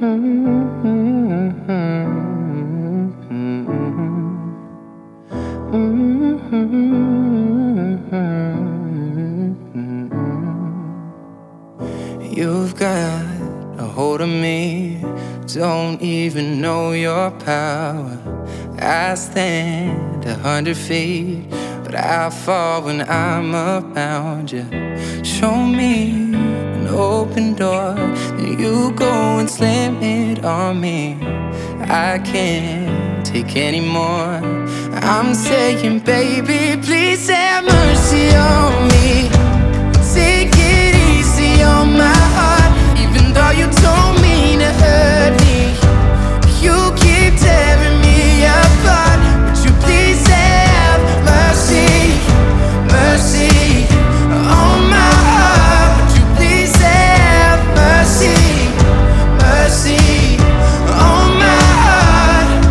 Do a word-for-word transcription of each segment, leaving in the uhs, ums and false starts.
You've got a hold of me, don't even know your power. I stand a hundred feet, but I fall when I'm around you. Show me an open door, then you go and slam it on me. I can't take any more. I'm saying, baby, please have mercy on me. Take it easy on my heart, even though you don't mean to hurt me. You keep tearing me apart. Would you please have mercy, mercy on my heart? Would you please have mercy, mercy on my heart?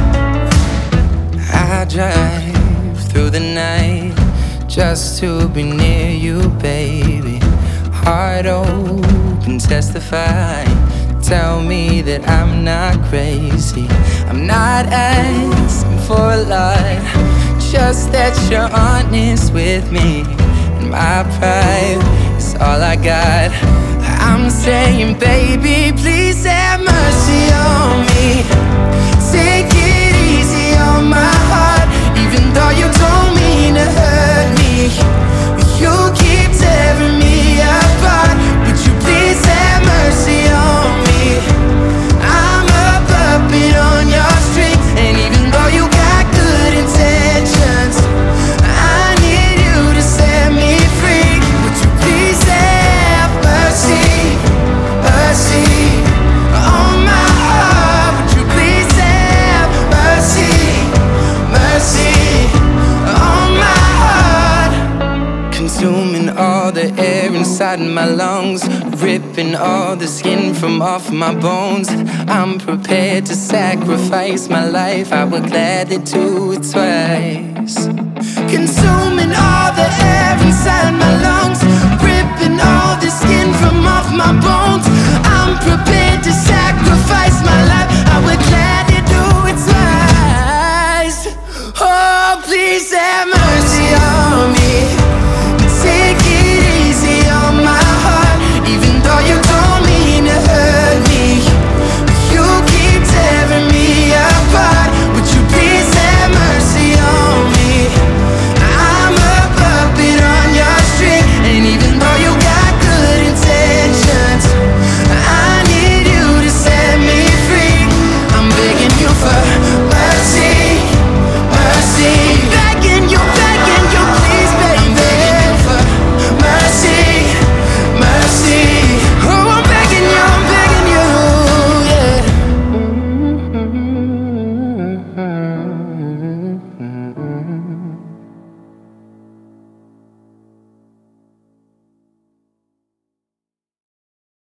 I drive through the night just to be near you, baby. Heart open, testify. Tell me that I'm not crazy. I'm not asking for a lot, just that you're honest with me. And my pride is all I got. I'm saying, baby, please have mercy on me. Take it easy on my heart, even though you don't mean to hurt me. You keep tearing me apart. Would you please have mercy on me? I'm a puppet on your string, and even though you got good intentions, I need you to set me free. Would you please have mercy, mercy on my heart? Would you please have mercy, mercy on my heart? Consuming all the air inside my lungs, ripping all the skin from off my bones. I'm prepared to sacrifice my life, I would gladly do it twice. Consuming all the air inside my lungs, ripping all the skin from off my bones.